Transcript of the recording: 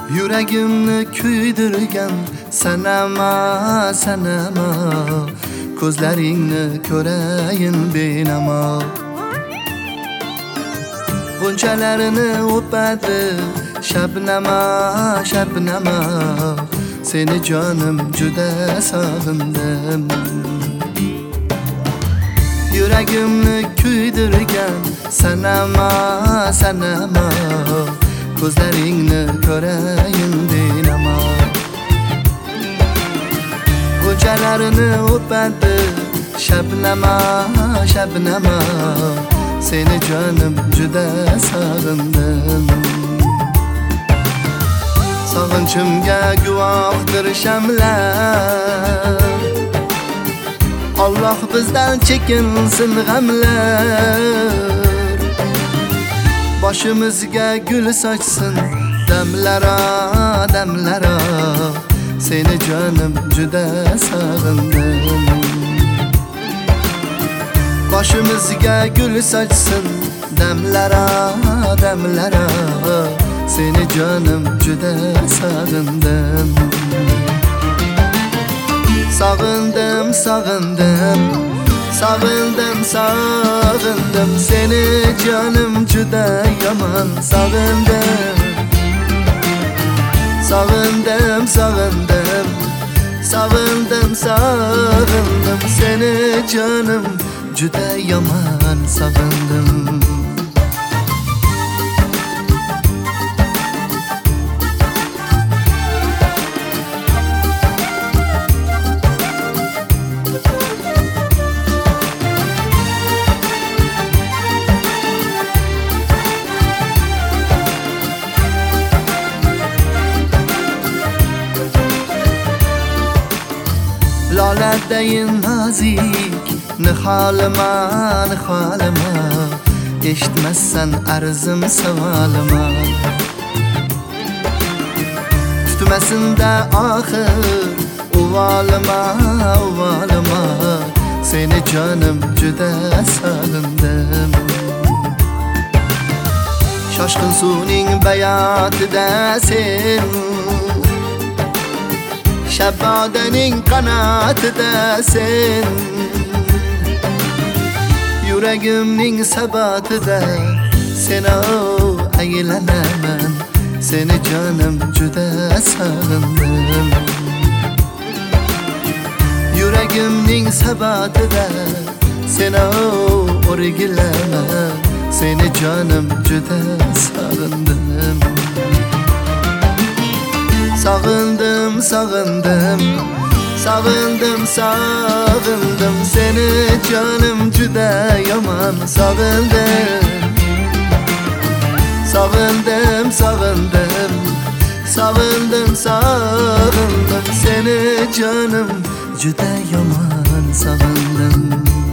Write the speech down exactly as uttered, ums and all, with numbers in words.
Yuragimni kuydirgan sanama sanama, ko'zlaringni ko'rayin benamo. Bunchalarini o'padi shabnama shabnama, seni jonim juda sog'indim. Yuragimni kuydirgan sanama sanama, ko'zlaringni ko'rayin benamo. Bunchalarini o'padi shabnama shabnama, seni jonim juda sog'indim. Sog'inchimga guvohdir shamlar, Alloh bizdan chekinsin g'amlar. Boshimizga gul sochsin damlara damlara, seni jonim juda sog'indim. Boshimizga gul sochsin damlara damlara, seni jonim juda sog'indim. Sog'indim sog'indim sog'indim sog'indim, seni jonim juda yomon sog'indim. Sog'indim sog'indim sog'indim sog'indim, seni jonim juda yomon sog'indim. Loladayin nazik niholima niholima, eshitmassan arzim savolima. Tutmasinda oxir uvolima uvolima, seni jonim juda sog'indim. Shoshqin suvning bayotida sen, Shabodaning qanotida sen, yuragimning sabatida sen o aylanaman, seni jonim juda sog'indim. Yuragimning sabatida sen o o'rgilaman, seni jonim juda sog'indim. Sog'indim sog'indim sog'indim sog'indim, seni jonim juda yomon sog'indim. Sog'indim sog'indim sog'indim sog'indim, seni jonim juda yomon sog'indim.